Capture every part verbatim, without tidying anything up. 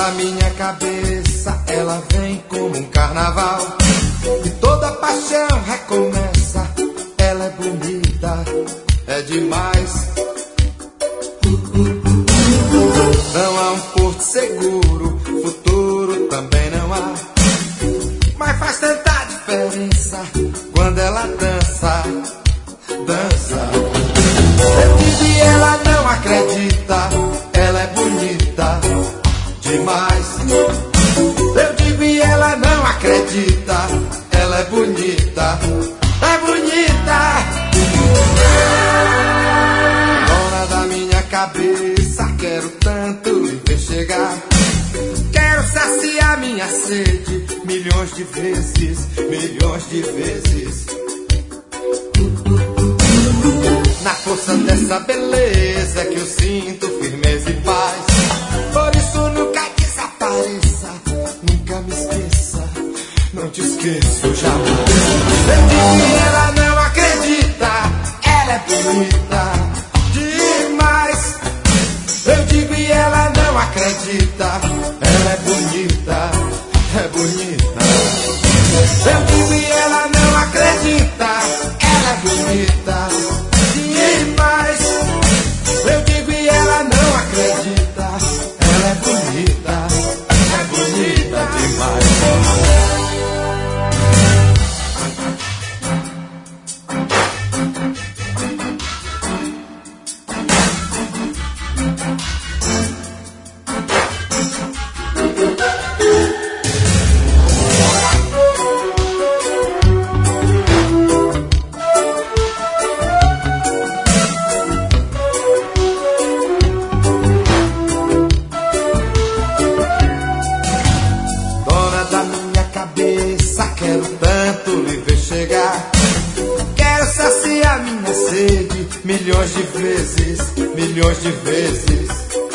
da minha cabeça, ela vem como um carnaval e toda paixão recomeça. Ela é bonita, é demais. Não há um porto seguro, futuro também não há, mas faz tanta diferença quando ela dança, dança. Eu digo e ela não acredita, ela é bonita demais. Eu digo e ela não acredita, ela é bonita, é bonita. Dona da minha cabeça, quero tanto lhe ver chegar. Quero saciar minha sede milhões de vezes, milhões de vezes. Na força dessa beleza que eu sinto firmeza e paz. Por isso nunca desapareça, nunca me esqueça, não te esqueço jamais. Eu digo que ela não acredita, ela é bonita demais. Eu digo e ela não acredita, ela é bonita, é bonita. Eu digo e ela não acredita, ela é bonita demais. Eu digo e ela não acredita, ela é bonita, é bonita demais. Milhões de vezes, milhões de vezes.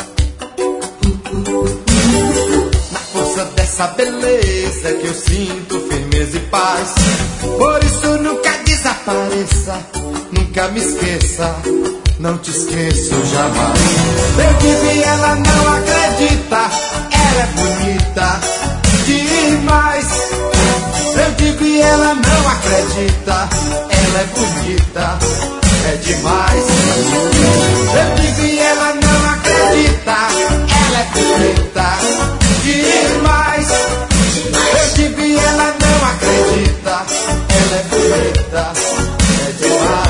Na força dessa beleza que eu sinto firmeza e paz. Por isso nunca desapareça, nunca me esqueça, não te esqueço jamais. Eu digo e ela não acredita, ela é bonita demais. Eu digo e ela não acredita, ela é bonita, é demais. Eu digo e ela não acredita, ela é bonita demais. Eu digo e ela não acredita, ela é bonita, é demais.